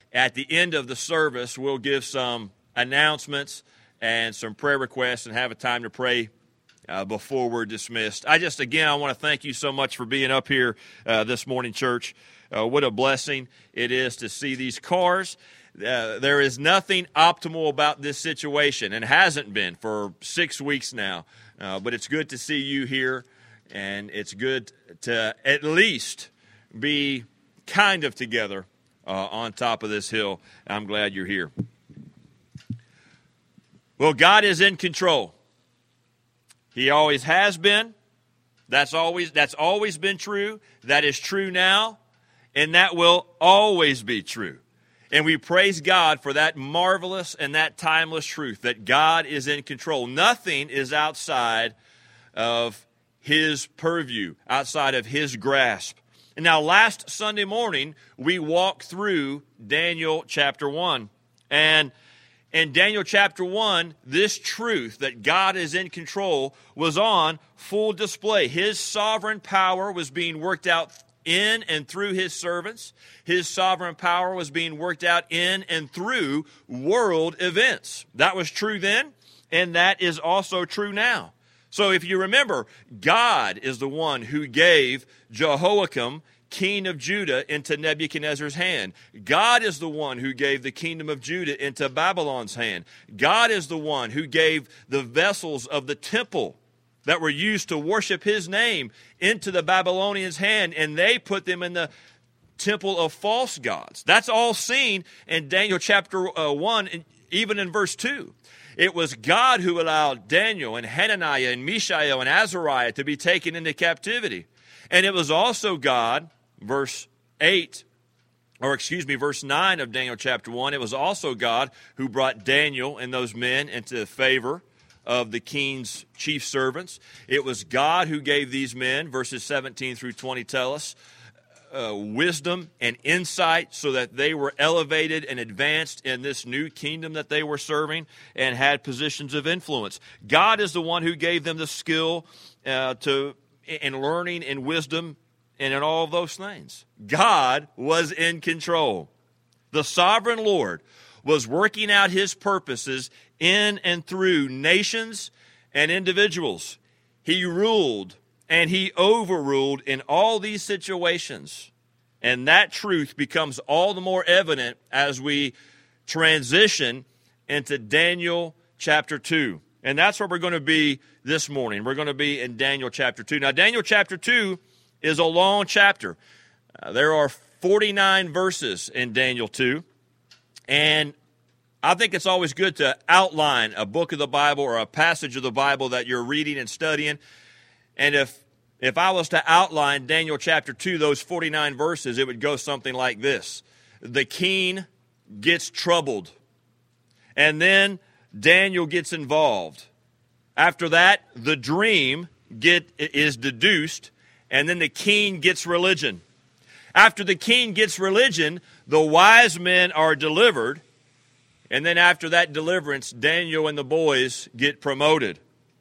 at the end of the service, we'll give some announcements and some prayer requests and have a time to pray before we're dismissed. I want to thank you so much for being up here this morning, church. What a blessing it is to see these cars. There is nothing optimal about this situation, and hasn't been for 6 weeks now. But it's good to see you here, and it's good to at least be kind of together on top of this hill. I'm glad you're here. Well, God is in control. He always has been. That's always been true. That is true now, and that will always be true. And we praise God for that marvelous and that timeless truth that God is in control. Nothing is outside of His purview, outside of His grasp. And now last Sunday morning, we walked through Daniel chapter 1. And in Daniel chapter 1, this truth that God is in control was on full display. His sovereign power was being worked out in and through His servants. His sovereign power was being worked out in and through world events. That was true then, and that is also true now. So if you remember, God is the one who gave Jehoiakim, king of Judah, into Nebuchadnezzar's hand. God is the one who gave the kingdom of Judah into Babylon's hand. God is the one who gave the vessels of the temple that were used to worship His name into the Babylonians' hand, and they put them in the temple of false gods. That's all seen in Daniel chapter 1, even in verse 2. It was God who allowed Daniel and Hananiah and Mishael and Azariah to be taken into captivity. And it was also God, verse 9 of Daniel chapter 1, it was also God who brought Daniel and those men into favor of the king's chief servants. It was God who gave these men, verses 17 through 20 tell us, wisdom and insight so that they were elevated and advanced in this new kingdom that they were serving and had positions of influence. God is the one who gave them the skill in learning and wisdom and in all of those things. God was in control. The sovereign Lord was working out His purposes in and through nations and individuals. He ruled and He overruled in all these situations. And that truth becomes all the more evident as we transition into Daniel chapter 2. And that's where we're going to be this morning. We're going to be in Daniel chapter 2. Now, Daniel chapter 2 is a long chapter. There are 49 verses in Daniel 2. And I think it's always good to outline a book of the Bible or a passage of the Bible that you're reading and studying. And if I was to outline Daniel chapter 2, those 49 verses, it would go something like this. The king gets troubled. And then Daniel gets involved. After that, the dream is deduced. And then the king gets religion. After the king gets religion, the wise men are delivered. And then after that deliverance, Daniel and the boys get promoted.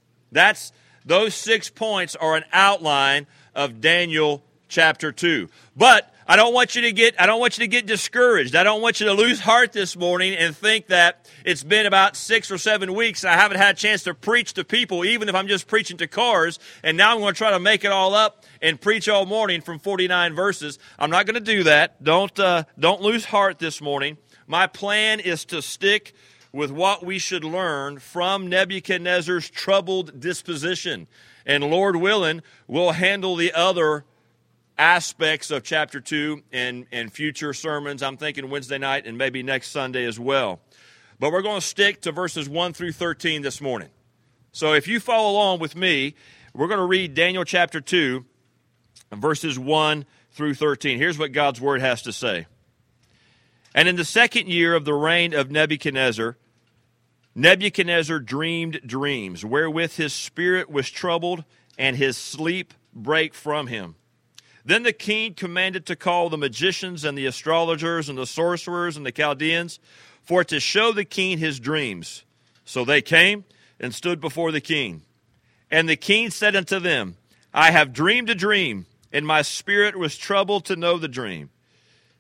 Those 6 points are an outline of Daniel chapter 2. But I don't want you to get discouraged. I don't want you to lose heart this morning and think that it's been about 6 or 7 weeks and I haven't had a chance to preach to people, even if I'm just preaching to cars, and now I'm going to try to make it all up and preach all morning from 49 verses. I'm not going to do that. Don't lose heart this morning. My plan is to stick with what we should learn from Nebuchadnezzar's troubled disposition. And Lord willing, we'll handle the other aspects of chapter 2 in future sermons. I'm thinking Wednesday night and maybe next Sunday as well. But we're going to stick to verses 1 through 13 this morning. So if you follow along with me, we're going to read Daniel chapter 2, verses 1 through 13. Here's what God's word has to say. And in the second year of the reign of Nebuchadnezzar dreamed dreams, wherewith his spirit was troubled, and his sleep brake from him. Then the king commanded to call the magicians and the astrologers and the sorcerers and the Chaldeans, for to show the king his dreams. So they came and stood before the king. And the king said unto them, I have dreamed a dream, and my spirit was troubled to know the dream.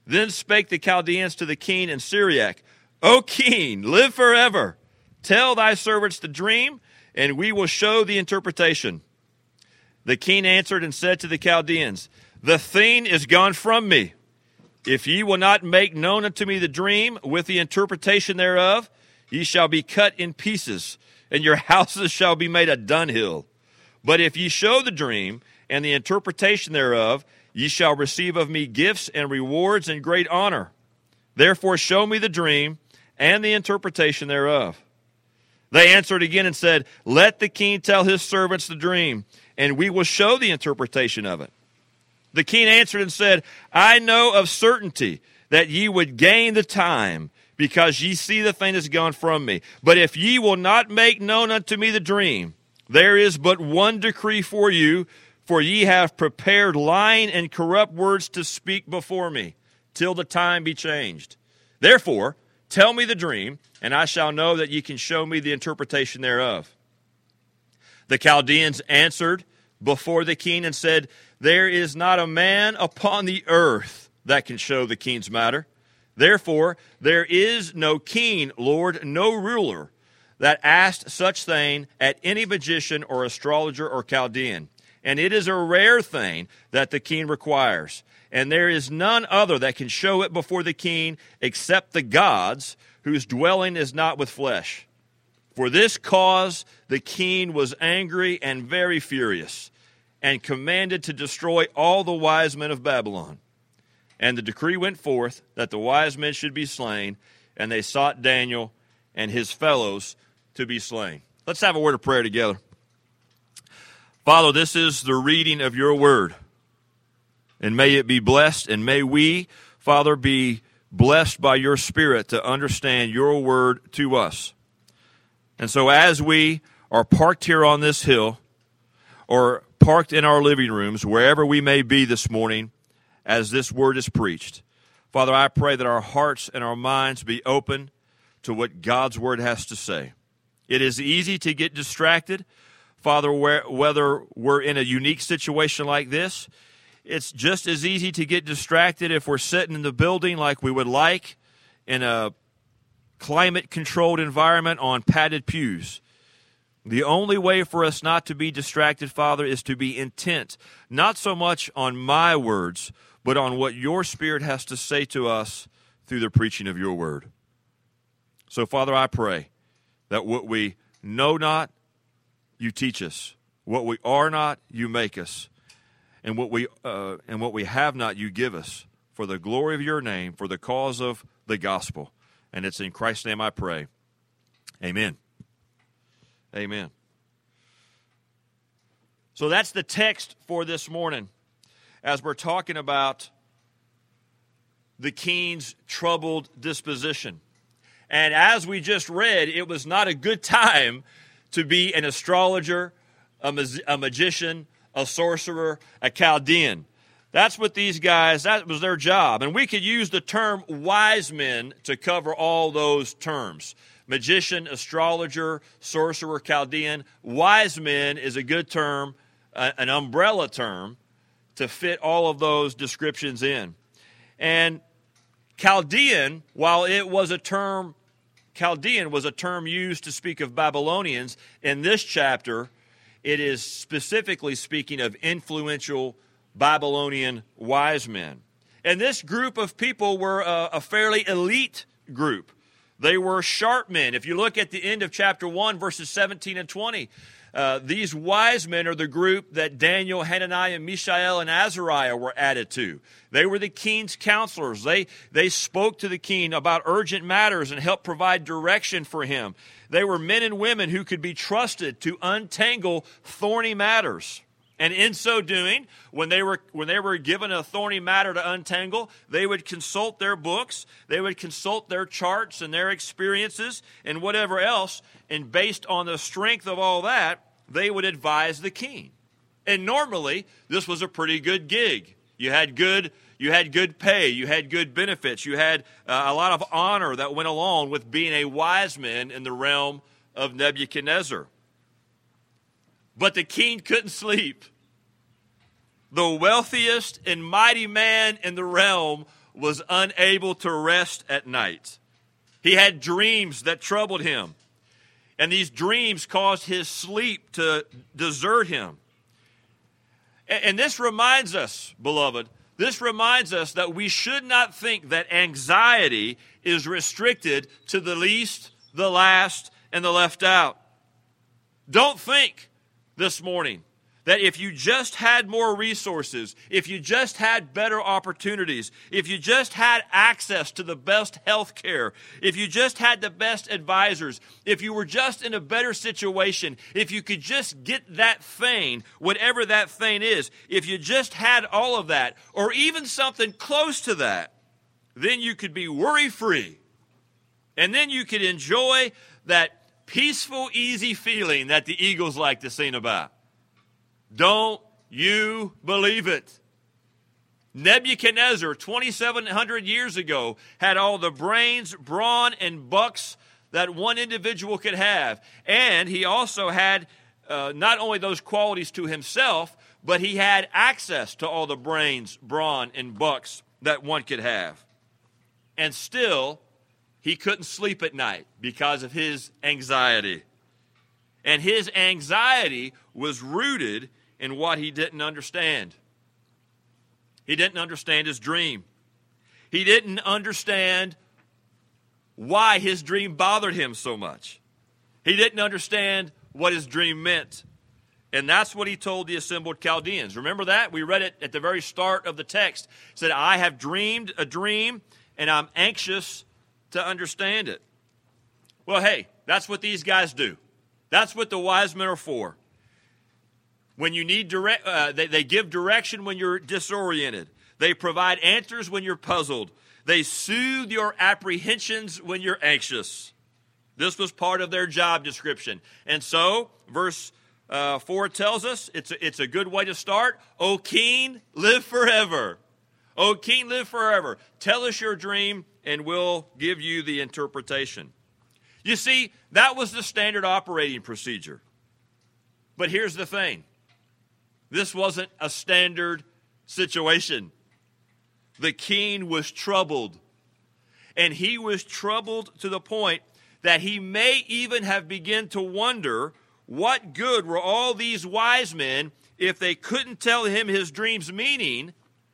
Then spake the Chaldeans to the king in Syriac, O king, live forever. Tell thy servants the dream, and we will show the interpretation. The king answered and said to the Chaldeans, The thing is gone from me. If ye will not make known unto me the dream with the interpretation thereof, ye shall be cut in pieces, and your houses shall be made a dunghill. But if ye show the dream and the interpretation thereof, ye shall receive of me gifts and rewards and great honor. Therefore show me the dream and the interpretation thereof. They answered again and said, Let the king tell his servants the dream, and we will show the interpretation of it. The king answered and said, I know of certainty that ye would gain the time, because ye see the thing is gone from me. But if ye will not make known unto me the dream, there is but one decree for you, for ye have prepared lying and corrupt words to speak before me, till the time be changed. Therefore, tell me the dream, and I shall know that ye can show me the interpretation thereof. The Chaldeans answered before the king and said, There is not a man upon the earth that can show the king's matter. Therefore, there is no king, Lord, no ruler, that asked such thing at any magician or astrologer or Chaldean. And it is a rare thing that the king requires. And there is none other that can show it before the king except the gods, whose dwelling is not with flesh. For this cause the king was angry and very furious, and commanded to destroy all the wise men of Babylon. And the decree went forth that the wise men should be slain, and they sought Daniel and his fellows to be slain. Let's have a word of prayer together. Father, this is the reading of your word, and may it be blessed, and may we, Father, be blessed by your Spirit to understand your word to us. And so as we are parked here on this hill, or parked in our living rooms, wherever we may be this morning, as this word is preached, Father, I pray that our hearts and our minds be open to what God's word has to say. It is easy to get distracted, Father, whether we're in a unique situation like this. It's just as easy to get distracted if we're sitting in the building like we would like in a climate-controlled environment on padded pews. The only way for us not to be distracted, Father, is to be intent, not so much on my words, but on what your Spirit has to say to us through the preaching of your word. So, Father, I pray that what we know not, you teach us. What we are not, you make us. And what we have not, you give us, for the glory of your name, for the cause of the gospel. And it's in Christ's name I pray. Amen. Amen. So that's the text for this morning, as we're talking about the king's troubled disposition. And as we just read, it was not a good time to be an astrologer, a magician, a sorcerer, a Chaldean. That's what these guys, that was their job. And we could use the term wise men to cover all those terms. Magician, astrologer, sorcerer, Chaldean. Wise men is a good term, an umbrella term to fit all of those descriptions in. And Chaldean, while it was a term, Chaldean was a term used to speak of Babylonians, in this chapter it is specifically speaking of influential Babylonian wise men. And this group of people were a fairly elite group. They were sharp men. If you look at the end of chapter 1, verses 17 and 20, these wise men are the group that Daniel, Hananiah, Mishael, and Azariah were added to. They were the king's counselors. They spoke to the king about urgent matters and helped provide direction for him. They were men and women who could be trusted to untangle thorny matters. And in so doing, when they were given a thorny matter to untangle, they would consult their books, they would consult their charts and their experiences and whatever else, and based on the strength of all that, they would advise the king. And normally, this was a pretty good gig. You had good pay, you had good benefits, you had a lot of honor that went along with being a wise man in the realm of Nebuchadnezzar. But the king couldn't sleep. The wealthiest and mighty man in the realm was unable to rest at night. He had dreams that troubled him, and these dreams caused his sleep to desert him. And this reminds us, beloved, this reminds us that we should not think that anxiety is restricted to the least, the last, and the left out. Don't think this morning that if you just had more resources, if you just had better opportunities, if you just had access to the best health care, if you just had the best advisors, if you were just in a better situation, if you could just get that thing, whatever that thing is, if you just had all of that, or even something close to that, then you could be worry-free. And then you could enjoy that peaceful, easy feeling that the Eagles like to sing about. Don't you believe it? Nebuchadnezzar, 2,700 years ago, had all the brains, brawn, and bucks that one individual could have. And he also had not only those qualities to himself, but he had access to all the brains, brawn, and bucks that one could have. And still, he couldn't sleep at night because of his anxiety. And his anxiety was rooted in what he didn't understand. He didn't understand his dream. He didn't understand why his dream bothered him so much. He didn't understand what his dream meant. And that's what he told the assembled Chaldeans. Remember that? We read it at the very start of the text. It said, I have dreamed a dream, and I'm anxious to understand it. Well, hey, that's what these guys do. That's what the wise men are for. When you need they give direction when you're disoriented. They provide answers when you're puzzled. They soothe your apprehensions when you're anxious. This was part of their job description. And so, verse 4 tells us, it's a good way to start. O king, live forever. O king, live forever. Tell us your dream, and we'll give you the interpretation. You see, that was the standard operating procedure. But here's the thing. This wasn't a standard situation. The king was troubled. And he was troubled to the point that he may even have begun to wonder what good were all these wise men if they couldn't tell him his dream's meaning.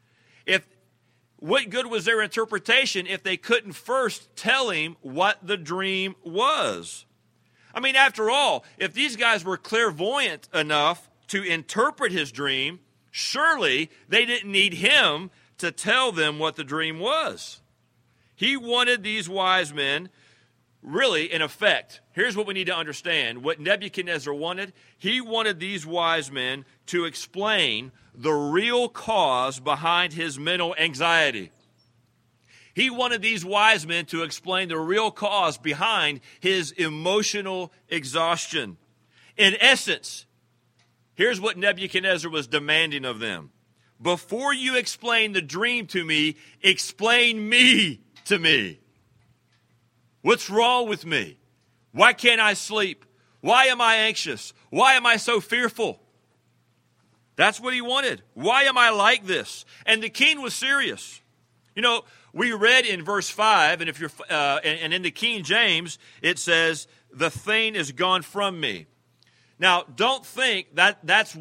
What good was their interpretation if they couldn't first tell him what the dream was? I mean, after all, if these guys were clairvoyant enough to interpret his dream, surely they didn't need him to tell them what the dream was. He wanted these wise men, really, in effect, here's what we need to understand. What Nebuchadnezzar wanted, he wanted these wise men to explain the real cause behind his mental anxiety. He wanted these wise men to explain the real cause behind his emotional exhaustion. In essence, here's what Nebuchadnezzar was demanding of them. Before you explain the dream to me, explain me to me. What's wrong with me? Why can't I sleep? Why am I anxious? Why am I so fearful? That's what he wanted. Why am I like this? And the king was serious. You know, we read in verse 5, and if you're and in the King James, it says, "The thing is gone from me." Now, don't think that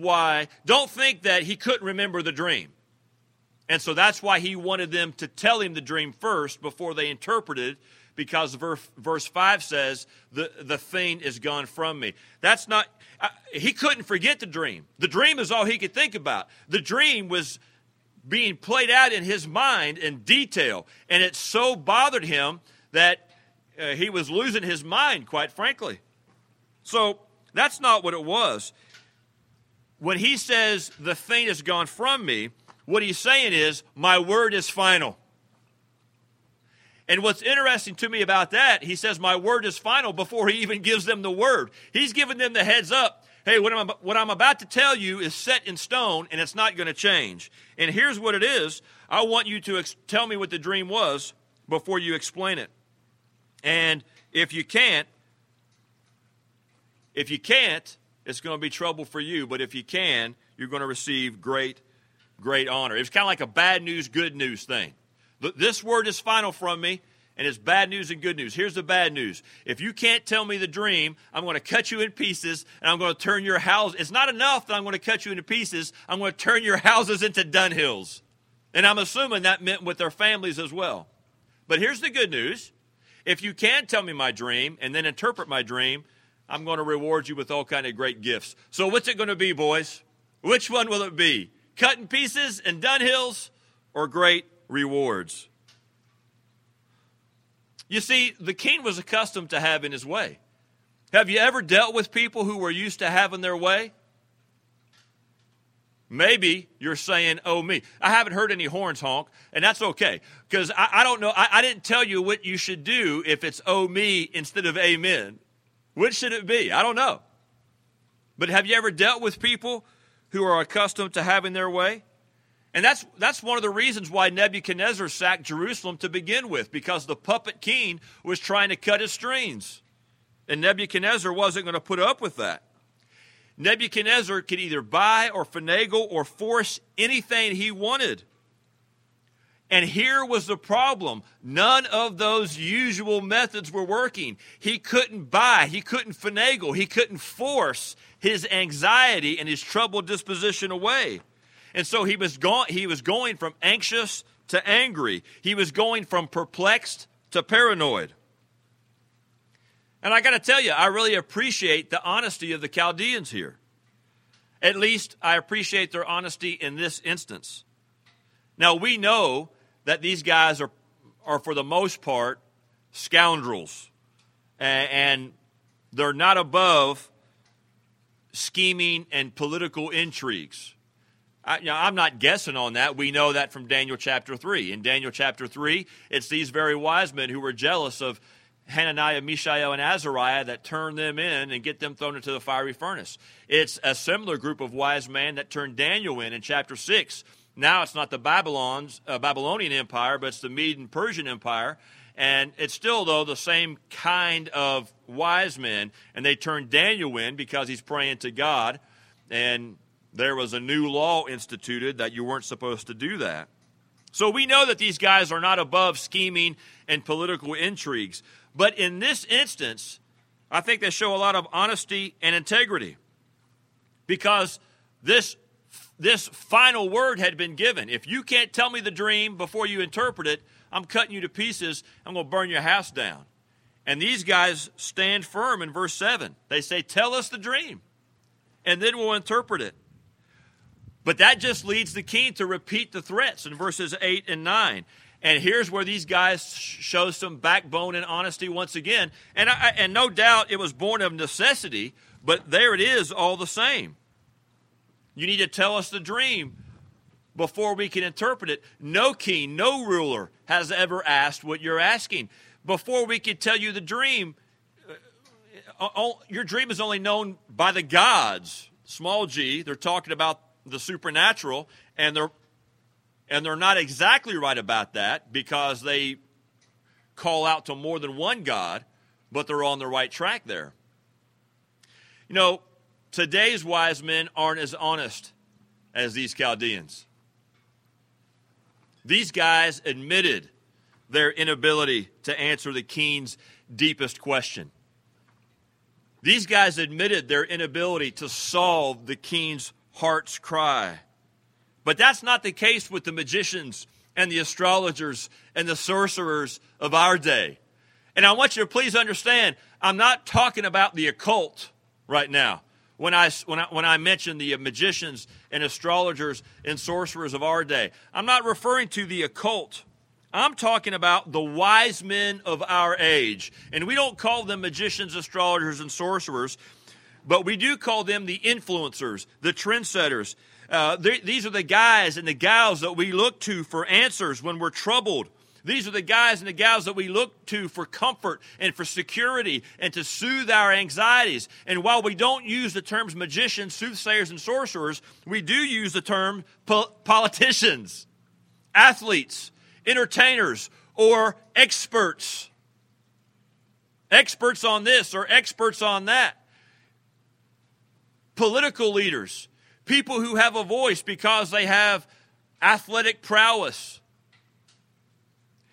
he couldn't remember the dream. And so that's why he wanted them to tell him the dream first before they interpreted, because verse 5 says, the thing is gone from me. That's not, he couldn't forget the dream. The dream is all he could think about. The dream was being played out in his mind in detail, and it so bothered him that he was losing his mind, quite frankly. So that's not what it was. When he says, the thing has gone from me, what he's saying is, my word is final. And what's interesting to me about that, he says, my word is final before he even gives them the word. He's giving them the heads up. Hey, what I'm about to tell you is set in stone, and it's not going to change. And here's what it is. I want you to tell me what the dream was before you explain it. And if you can't, it's going to be trouble for you. But if you can, you're going to receive great honor. It's kind of like a bad news, good news thing. This word is final from me, and it's bad news and good news. Here's the bad news. If you can't tell me the dream, I'm going to cut you in pieces, and I'm going to turn your house. It's not enough that I'm going to cut you into pieces. I'm going to turn your houses into dunghills. And I'm assuming that meant with their families as well. But here's the good news. If you can tell me my dream and then interpret my dream, I'm going to reward you with all kind of great gifts. So what's it going to be, boys? Which one will it be? Cut in pieces and dunghills, or great rewards? You see, the king was accustomed to having his way. Have you ever dealt with people who were used to having their way? Maybe you're saying, oh, me. I haven't heard any horns honk, and that's okay. Because I don't know. I didn't tell you what you should do if it's oh, me instead of amen. Which should it be? I don't know. But have you ever dealt with people who are accustomed to having their way? And that's one of the reasons why Nebuchadnezzar sacked Jerusalem to begin with, because the puppet king was trying to cut his strings. And Nebuchadnezzar wasn't going to put up with that. Nebuchadnezzar could either buy or finagle or force anything he wanted. And here was the problem. None of those usual methods were working. He couldn't buy, he couldn't finagle, he couldn't force his anxiety and his troubled disposition away. And so he was going from anxious to angry. He was going from perplexed to paranoid. And I got to tell you, I really appreciate the honesty of the Chaldeans here. At least I appreciate their honesty in this instance. Now, we know that these guys are for the most part, scoundrels. And they're not above scheming and political intrigues. I'm not guessing on that. We know that from Daniel chapter 3. In Daniel chapter 3, it's these very wise men who were jealous of Hananiah, Mishael, and Azariah that turned them in and get them thrown into the fiery furnace. It's a similar group of wise men that turned Daniel in chapter 6. Now it's not the Babylonian Empire, but it's the Mede and Persian Empire. And it's still, though, the same kind of wise men. And they turned Daniel in because he's praying to God. And there was a new law instituted that you weren't supposed to do that. So we know that these guys are not above scheming and political intrigues. But in this instance, I think they show a lot of honesty and integrity. Because this final word had been given. If you can't tell me the dream before you interpret it, I'm cutting you to pieces. I'm going to burn your house down. And these guys stand firm in verse 7. They say, tell us the dream, and then we'll interpret it. But that just leads the king to repeat the threats in verses 8 and 9. And here's where these guys show some backbone and honesty once again. And no doubt it was born of necessity, but there it is all the same. You need to tell us the dream before we can interpret it. No king, no ruler has ever asked what you're asking. Before we can tell you the dream, your dream is only known by the gods. Small g, they're talking about the supernatural, and they're not exactly right about that because they call out to more than one God, but they're on the right track there. You know, today's wise men aren't as honest as these Chaldeans. These guys admitted their inability to answer the king's deepest question. These guys admitted their inability to solve the king's heart's cry. But that's not the case with the magicians and the astrologers and the sorcerers of our day. And I want you to please understand, I'm not talking about the occult right now. When I mention the magicians and astrologers and sorcerers of our day, I'm not referring to the occult. I'm talking about the wise men of our age. And we don't call them magicians, astrologers, and sorcerers, but we do call them the influencers, the trendsetters. These are the guys and the gals that we look to for answers when we're troubled. These are the guys and the gals that we look to for comfort and for security and to soothe our anxieties. And while we don't use the terms magicians, soothsayers, and sorcerers, we do use the term politicians, athletes, entertainers, or experts. Experts on this or experts on that. Political leaders, people who have a voice because they have athletic prowess.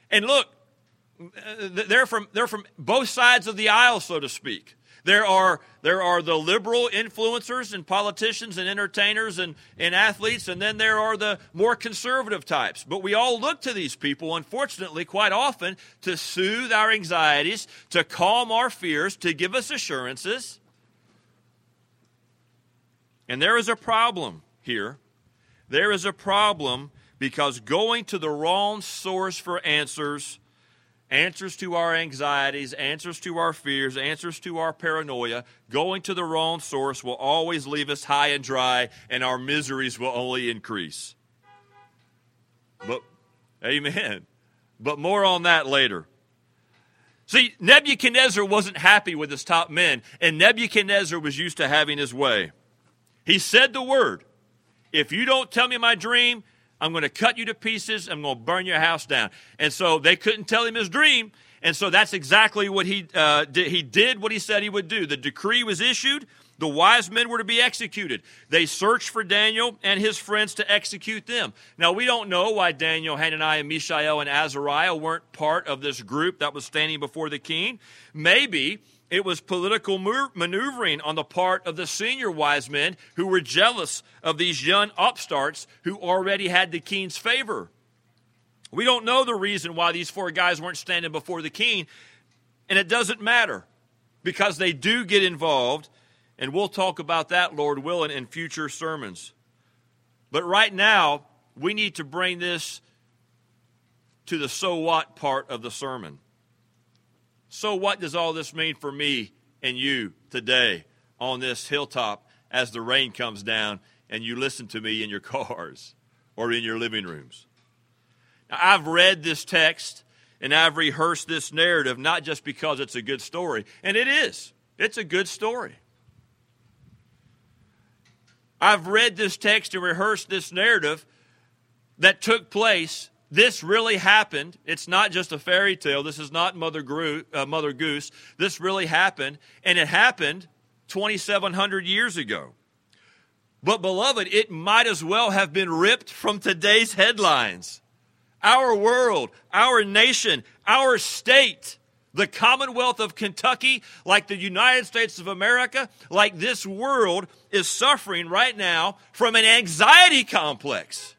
And look, they're from both sides of the aisle, so to speak. There are the liberal influencers and politicians and entertainers and athletes, and then there are the more conservative types. But we all look to these people, unfortunately, quite often, to soothe our anxieties, to calm our fears, to give us assurances. And there is a problem here. There is a problem because going to the wrong source for answers to our anxieties, answers to our fears, answers to our paranoia, going to the wrong source will always leave us high and dry, and our miseries will only increase. But, amen. But more on that later. See, Nebuchadnezzar wasn't happy with his top men, and Nebuchadnezzar was used to having his way. He said the word, if you don't tell me my dream, I'm going to cut you to pieces. I'm going to burn your house down. And so they couldn't tell him his dream. And so that's exactly what he did. He did what he said he would do. The decree was issued. The wise men were to be executed. They searched for Daniel and his friends to execute them. Now, we don't know why Daniel, Hananiah, Mishael, and Azariah weren't part of this group that was standing before the king. Maybe it was political maneuvering on the part of the senior wise men who were jealous of these young upstarts who already had the king's favor. We don't know the reason why these four guys weren't standing before the king, and it doesn't matter because they do get involved, and we'll talk about that, Lord willing, in future sermons. But right now, we need to bring this to the so what part of the sermon. So what does all this mean for me and you today on this hilltop as the rain comes down and you listen to me in your cars or in your living rooms? Now, I've read this text and I've rehearsed this narrative not just because it's a good story, and it is. It's a good story. I've read this text and rehearsed this narrative that took place. This really happened. It's not just a fairy tale. This is not Mother Goose. This really happened, and it happened 2,700 years ago. But, beloved, it might as well have been ripped from today's headlines. Our world, our nation, our state, the Commonwealth of Kentucky, like the United States of America, like this world is suffering right now from an anxiety complex.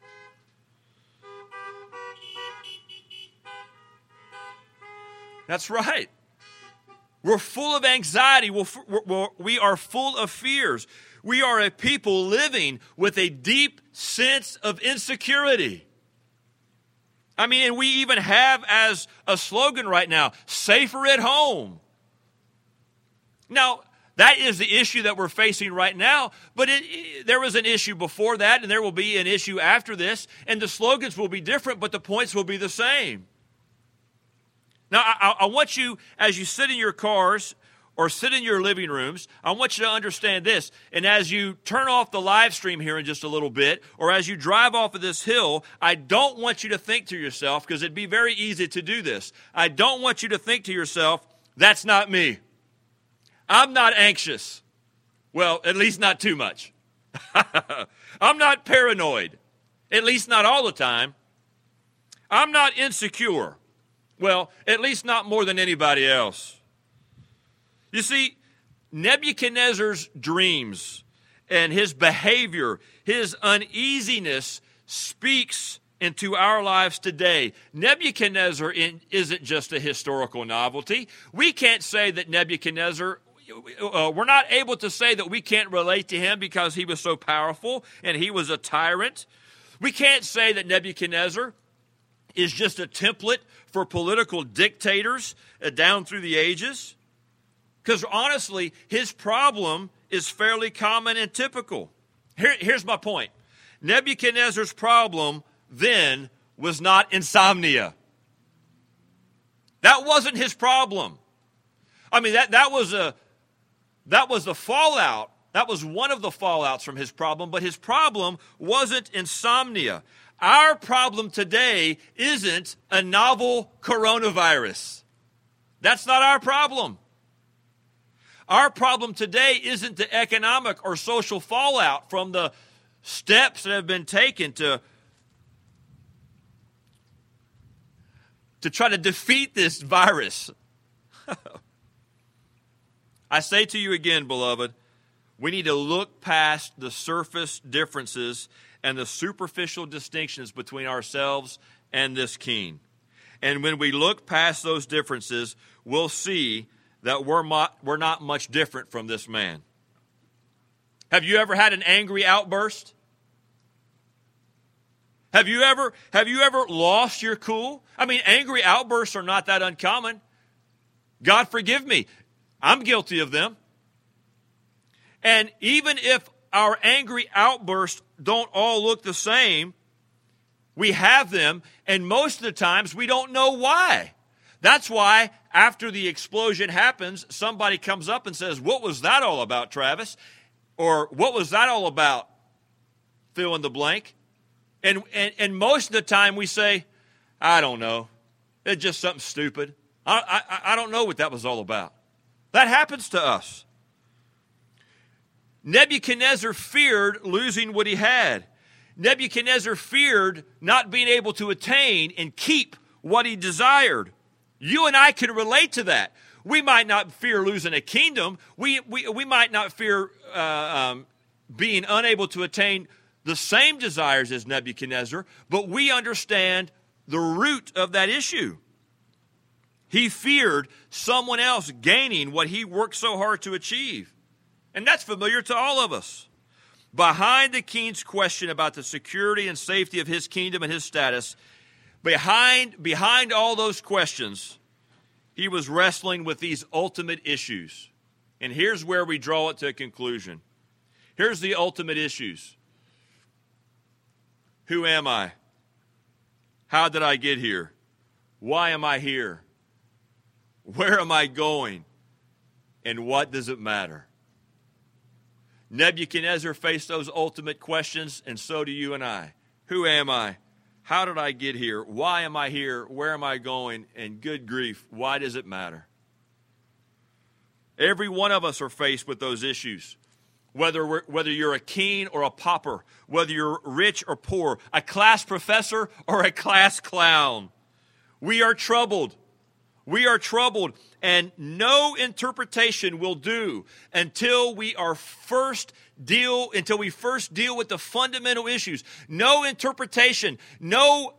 That's right. We're full of anxiety. We are full of fears. We are a people living with a deep sense of insecurity. I mean, and we even have as a slogan right now, safer at home. Now, that is the issue that we're facing right now, but there was an issue before that, and there will be an issue after this, and the slogans will be different, but the points will be the same. Now, I want you, as you sit in your cars or sit in your living rooms, I want you to understand this. And as you turn off the live stream here in just a little bit, or as you drive off of this hill, I don't want you to think to yourself, because it'd be very easy to do this. I don't want you to think to yourself, that's not me. I'm not anxious. Well, at least not too much. I'm not paranoid. At least not all the time. I'm not insecure. Well, at least not more than anybody else. You see, Nebuchadnezzar's dreams and his behavior, his uneasiness speaks into our lives today. Nebuchadnezzar isn't just a historical novelty. We can't say that Nebuchadnezzar, we're not able to say that we can't relate to him because he was so powerful and he was a tyrant. We can't say that Nebuchadnezzar is just a template for political dictators down through the ages. Because honestly, his problem is fairly common and typical. Here's my point. Nebuchadnezzar's problem then was not insomnia. That wasn't his problem. I mean, that was the fallout. That was one of the fallouts from his problem, but his problem wasn't insomnia. Our problem today isn't a novel coronavirus. That's not our problem. Our problem today isn't the economic or social fallout from the steps that have been taken to to try to defeat this virus. I say to you again, beloved, we need to look past the surface differences and the superficial distinctions between ourselves and this king. And when we look past those differences, we'll see that we're not much different from this man. Have you ever had an angry outburst? Have you ever lost your cool? I mean, angry outbursts are not that uncommon. God forgive me. I'm guilty of them. And even if our angry outbursts don't all look the same, we have them, and most of the times we don't know why. That's why after the explosion happens, somebody comes up and says, "What was that all about, Travis?" Or, "What was that all about?" Fill in the blank. And most of the time we say, "I don't know. It's just something stupid. I don't know what that was all about." That happens to us. Nebuchadnezzar feared losing what he had. Nebuchadnezzar feared not being able to attain and keep what he desired. You and I can relate to that. We might not fear losing a kingdom. We might not fear being unable to attain the same desires as Nebuchadnezzar, but we understand the root of that issue. He feared someone else gaining what he worked so hard to achieve. And that's familiar to all of us. Behind the king's question about the security and safety of his kingdom and his status, behind all those questions, he was wrestling with these ultimate issues. And here's where we draw it to a conclusion. Here's the ultimate issues. Who am I? How did I get here? Why am I here? Where am I going? And what does it matter? Nebuchadnezzar faced those ultimate questions, and so do you and I. Who am I? How did I get here? Why am I here? Where am I going? And good grief, why does it matter? Every one of us are faced with those issues. Whether you're a king or a pauper, whether you're rich or poor, a class professor or a class clown, we are troubled. We are troubled, and no interpretation will do until we first deal with the fundamental issues. No interpretation, no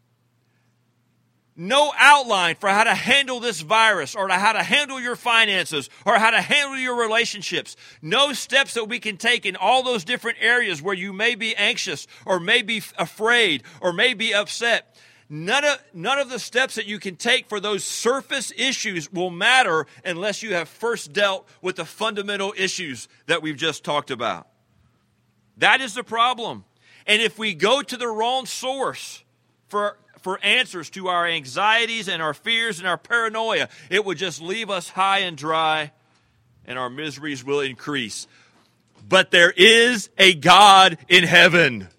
outline for how to handle this virus or how to handle your finances or how to handle your relationships. No steps that we can take in all those different areas where you may be anxious or may be afraid or may be upset. None of the steps that you can take for those surface issues will matter unless you have first dealt with the fundamental issues that we've just talked about. That is the problem. And if we go to the wrong source for answers to our anxieties and our fears and our paranoia, it would just leave us high and dry, and our miseries will increase. But there is a God in heaven.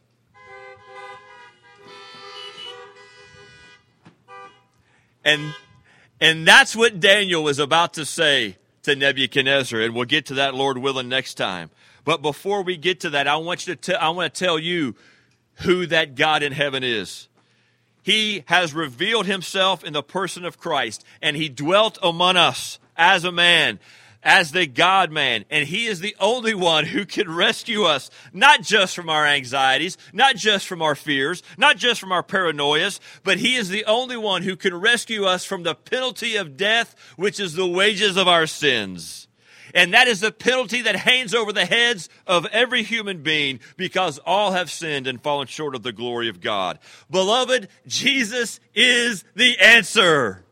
And that's what Daniel is about to say to Nebuchadnezzar, and we'll get to that, Lord willing, next time. But before we get to that, I want to tell you who that God in heaven is. He has revealed himself in the person of Christ, and he dwelt among us as a man, as the God-man, and he is the only one who can rescue us, not just from our anxieties, not just from our fears, not just from our paranoias, but he is the only one who can rescue us from the penalty of death, which is the wages of our sins. And that is the penalty that hangs over the heads of every human being, because all have sinned and fallen short of the glory of God. Beloved, Jesus is the answer.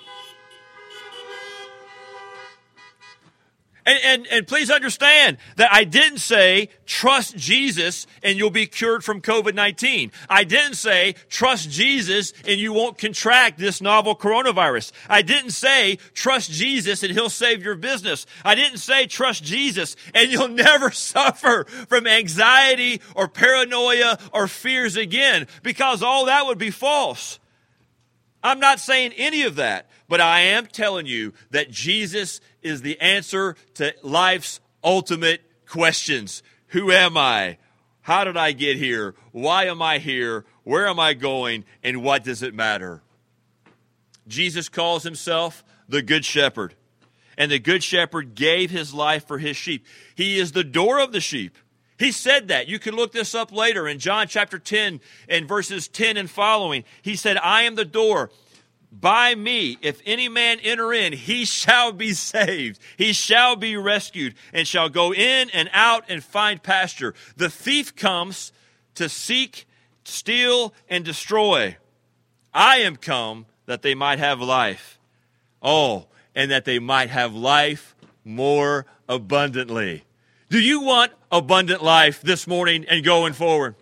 And please understand that I didn't say, trust Jesus and you'll be cured from COVID-19. I didn't say, trust Jesus and you won't contract this novel coronavirus. I didn't say, trust Jesus and he'll save your business. I didn't say, trust Jesus and you'll never suffer from anxiety or paranoia or fears again, because all that would be false. I'm not saying any of that, but I am telling you that Jesus is the answer to life's ultimate questions. Who am I? How did I get here? Why am I here? Where am I going? And what does it matter? Jesus calls himself the Good Shepherd. And the Good Shepherd gave his life for his sheep. He is the door of the sheep. He said that. You can look this up later in John chapter 10 and verses 10 and following. He said, I am the door. By me, if any man enter in, he shall be saved. He shall be rescued and shall go in and out and find pasture. The thief comes to seek, steal, and destroy. I am come that they might have life. Oh, and that they might have life more abundantly. Do you want abundant life this morning and going forward?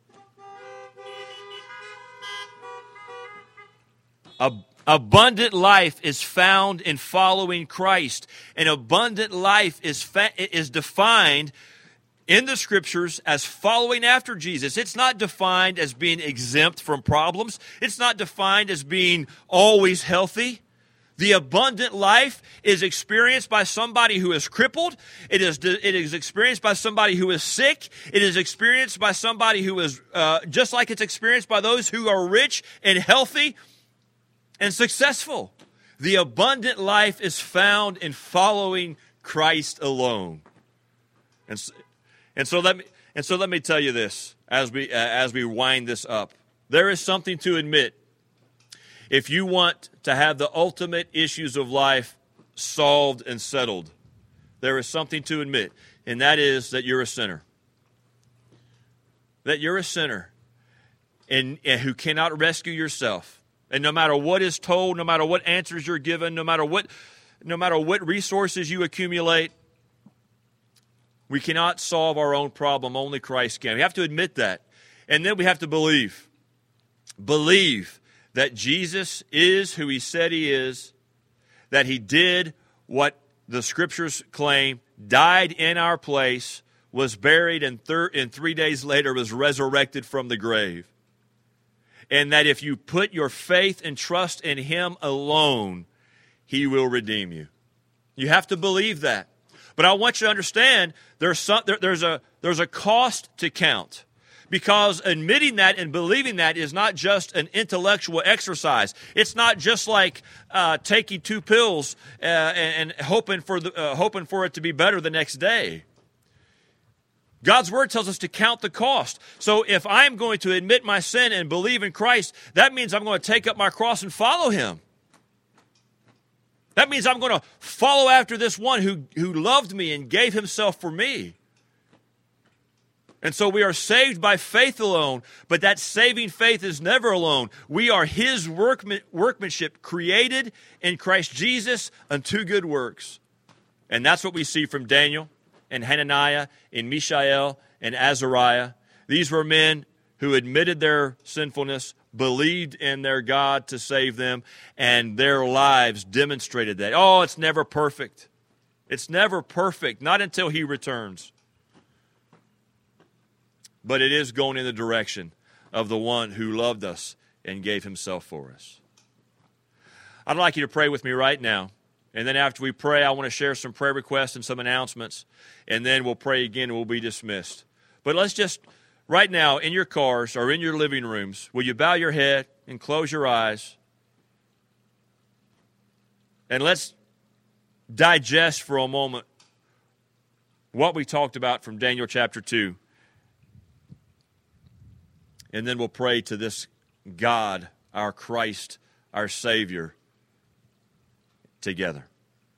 Abundant life is found in following Christ. And abundant life is defined in the Scriptures as following after Jesus. It's not defined as being exempt from problems. It's not defined as being always healthy. The abundant life is experienced by somebody who is crippled. It is experienced by somebody who is sick. It is experienced by somebody who is, just like it's experienced by those who are rich and healthy and successful. The abundant life is found in following Christ alone. And so let me tell you this as we wind this up. There is something to admit. If you want to have the ultimate issues of life solved and settled, there is something to admit, and that is that you're a sinner. That you're a sinner and who cannot rescue yourself. And no matter what is told, no matter what answers you're given, no matter what resources you accumulate, we cannot solve our own problem. Only Christ can. We have to admit that. And then we have to believe. Believe that Jesus is who he said he is, that he did what the Scriptures claim, died in our place, was buried, and 3 days later was resurrected from the grave. And that if you put your faith and trust in him alone, he will redeem you. You have to believe that. But I want you to understand there's a cost to count. Because admitting that and believing that is not just an intellectual exercise. It's not just like taking 2 pills and hoping for it to be better the next day. God's Word tells us to count the cost. So if I'm going to admit my sin and believe in Christ, that means I'm going to take up my cross and follow him. That means I'm going to follow after this one who loved me and gave himself for me. And so we are saved by faith alone, but that saving faith is never alone. We are his workmanship, created in Christ Jesus unto good works. And that's what we see from Daniel and Hananiah and Mishael and Azariah. These were men who admitted their sinfulness, believed in their God to save them, and their lives demonstrated that. Oh, it's never perfect. It's never perfect, not until he returns. But it is going in the direction of the one who loved us and gave himself for us. I'd like you to pray with me right now. And then after we pray, I want to share some prayer requests and some announcements. And then we'll pray again and we'll be dismissed. But let's just, right now, in your cars or in your living rooms, will you bow your head and close your eyes? And let's digest for a moment what we talked about from Daniel chapter 2. And then we'll pray to this God, our Christ, our Savior, together.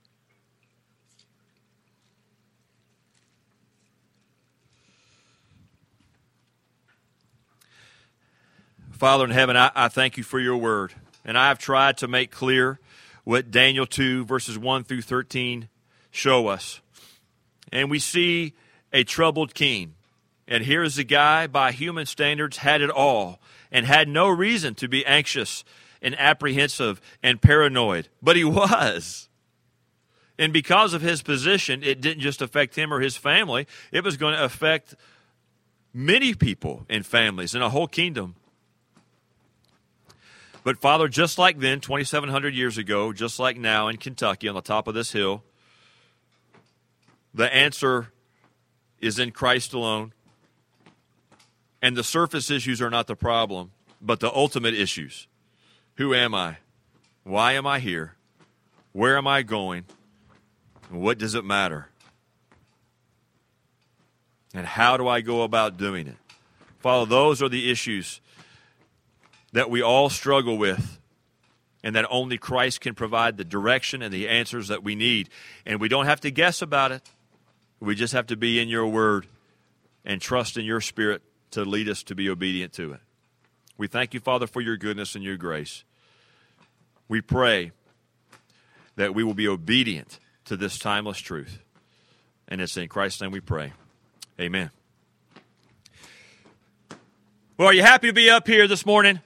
Father in heaven, I thank you for your word. And I have tried to make clear what Daniel 2, verses 1 through 13 show us. And we see a troubled king. And here's a guy, by human standards, had it all and had no reason to be anxious and apprehensive and paranoid. But he was. And because of his position, it didn't just affect him or his family. It was going to affect many people and families in a whole kingdom. But Father, just like then, 2,700 years ago, just like now in Kentucky on the top of this hill, the answer is in Christ alone. And the surface issues are not the problem, but the ultimate issues. Who am I? Why am I here? Where am I going? And what does it matter? And how do I go about doing it? Father, those are the issues that we all struggle with, and that only Christ can provide the direction and the answers that we need. And we don't have to guess about it. We just have to be in your word and trust in your Spirit to lead us to be obedient to it. We thank you, Father, for your goodness and your grace. We pray that we will be obedient to this timeless truth. And it's in Christ's name we pray. Amen. Well, are you happy to be up here this morning?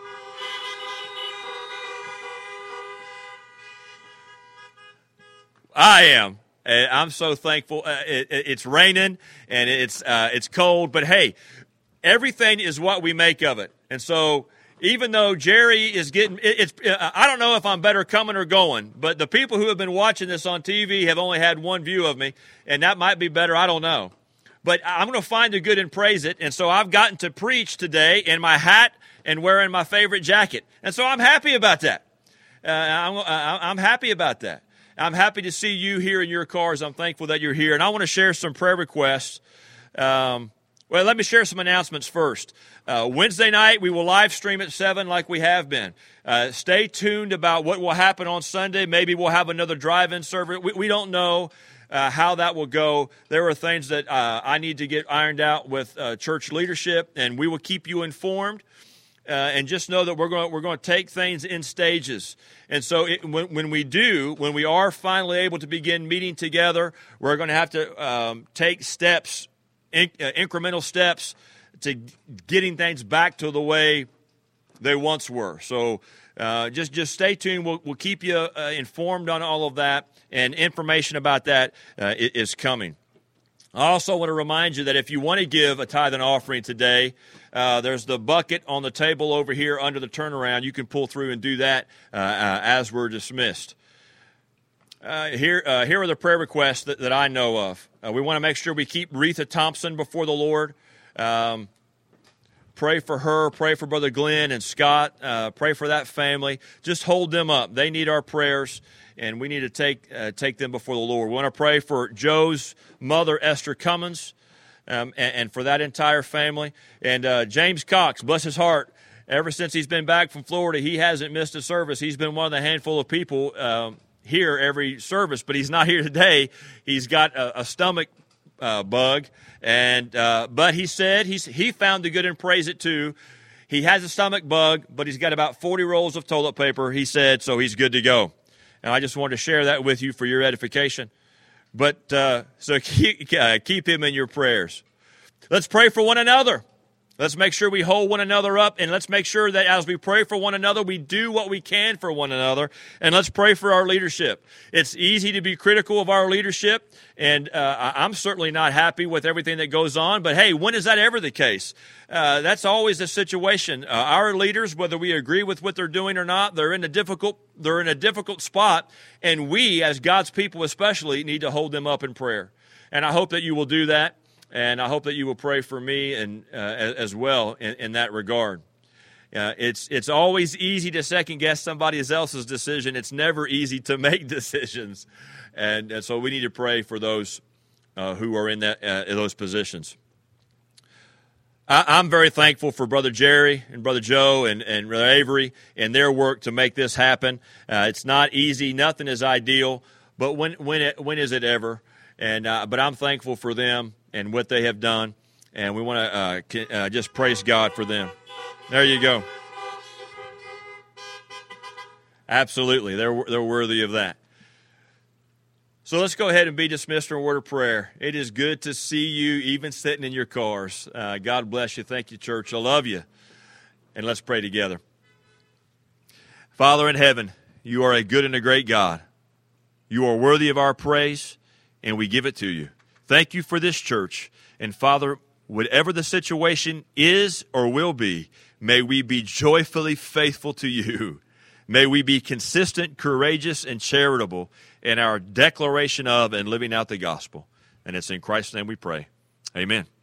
I am. I'm so thankful. It's raining and it's cold, but hey, everything is what we make of it. And so, even though Jerry is getting, I don't know if I'm better coming or going, but the people who have been watching this on TV have only had one view of me, and that might be better. I don't know. But I'm going to find the good and praise it. And so I've gotten to preach today in my hat and wearing my favorite jacket. And so I'm happy about that. I'm happy about that. I'm happy to see you here in your cars. I'm thankful that you're here. And I want to share some prayer requests. Well, let me share some announcements first. Wednesday night, we will live stream at 7 like we have been. Stay tuned about what will happen on Sunday. Maybe we'll have another drive-in service. We don't know how that will go. There are things that I need to get ironed out with church leadership, and we will keep you informed. And just know that we're going to take things in stages. And so when we are finally able to begin meeting together, we're going to have to take steps, incremental steps, to getting things back to the way they once were. So just stay tuned. We'll keep you informed on all of that, and information about that is coming. I also want to remind you that if you want to give a tithe and offering today, there's the bucket on the table over here under the turnaround. You can pull through and do that as we're dismissed. Here are the prayer requests that I know of. We want to make sure we keep Retha Thompson before the Lord. Pray for her. Pray for Brother Glenn and Scott. Pray for that family. Just hold them up. They need our prayers, and we need to take them before the Lord. We want to pray for Joe's mother, Esther Cummins, and for that entire family. And James Cox, bless his heart, ever since he's been back from Florida, he hasn't missed a service. He's been one of the handful of people here every service, but he's not here today. He's got a stomach bug, and but he said he found the good and praise it too. He has a stomach bug, but he's got about 40 rolls of toilet paper, he said, so he's good to go. And I just wanted to share that with you for your edification. But so keep him in your prayers. Let's pray for one another. Let's make sure we hold one another up, and let's make sure that as we pray for one another, we do what we can for one another, and let's pray for our leadership. It's easy to be critical of our leadership, and I'm certainly not happy with everything that goes on, but hey, when is that ever the case? That's always the situation. Our leaders, whether we agree with what they're doing or not, they're in a difficult spot, and we, as God's people especially, need to hold them up in prayer. And I hope that you will do that. And I hope that you will pray for me and as well in that regard. It's always easy to second guess somebody else's decision. It's never easy to make decisions, and so we need to pray for those who are in those positions. I'm very thankful for Brother Jerry and Brother Joe and Brother Avery and their work to make this happen. It's not easy. Nothing is ideal, but when is it ever? And but I'm thankful for them and what they have done, and we want to just praise God for them. There you go. Absolutely, they're worthy of that. So let's go ahead and be dismissed for a word of prayer. It is good to see you, even sitting in your cars. God bless you. Thank you, church. I love you. And let's pray together. Father in heaven, you are a good and a great God. You are worthy of our praise, and we give it to you. Thank you for this church. And Father, whatever the situation is or will be, may we be joyfully faithful to you. May we be consistent, courageous, and charitable in our declaration of and living out the gospel. And it's in Christ's name we pray. Amen.